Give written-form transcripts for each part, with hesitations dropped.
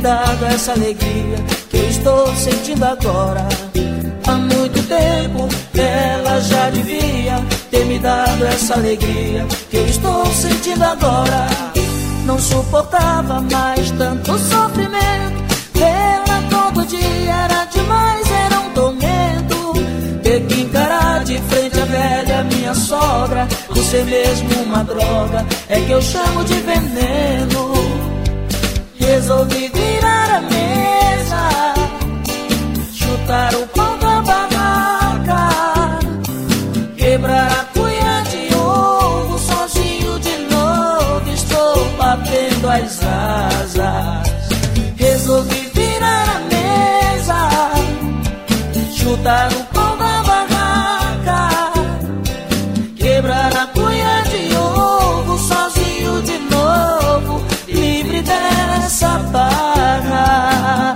dado essa alegria que eu estou sentindo agora. Há muito tempo ela já devia ter me dado essa alegria que eu estou sentindo agora. Não suportava mais tanto sofrimento, ela todo dia era demais, era um tormento. Ter que encarar de frente a velha minha sogra, por ser mesmo uma droga, é que eu chamo de veneno. Resolvi virar a mesa, chutar o pão da barraca, quebrar a cuia de ovo, sozinho de novo estou batendo as asas. Resolvi virar a mesa, chutar o pão da barraca, quebrar a cuia de ovo, sozinho de novo, livre dessa barra.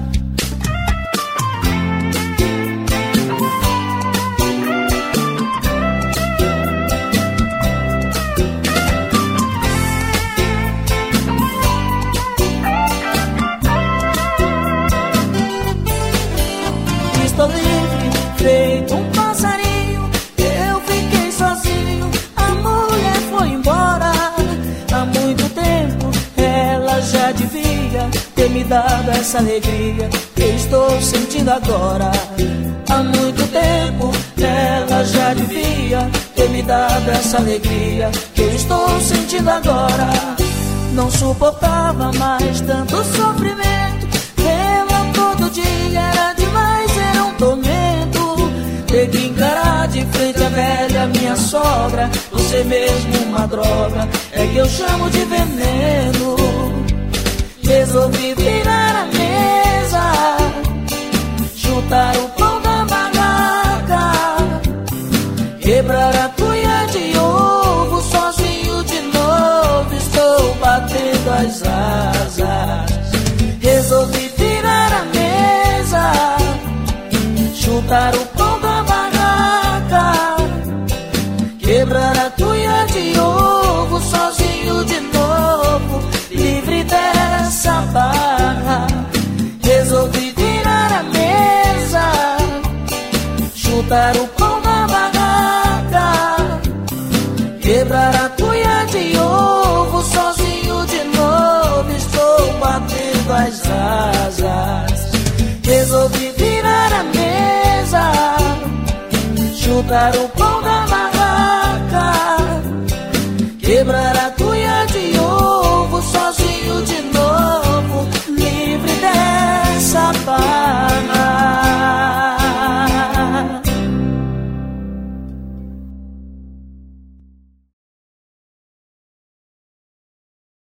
Estou livre, feito um passarinho, eu fiquei sozinho, a mulher foi embora. Há muito tempo ela já devia ter me dado essa alegria que eu estou sentindo agora. Há muito tempo ela já devia ter me dado essa alegria que eu estou sentindo agora. Não suportava mais tanto sofrimento, ela todo dia era demais, era um tormento. Ter que encarar de frente a velha minha sogra, você mesmo uma droga, é que eu chamo de veneno. Resolvi virar a mesa, chutar o pão da barraca, quebrar a cuia de ovo, sozinho de novo estou batendo as asas. Resolvi virar a mesa, chutar o pão da barraca, quebrar a cuia de ovo, sozinho de novo, livre dessa barra. Resolvi virar a mesa, chutar o pão da barraca, quebrar a cuia de ovo, sozinho de novo estou batendo as asas. Resolvi virar a mesa, chutar o pão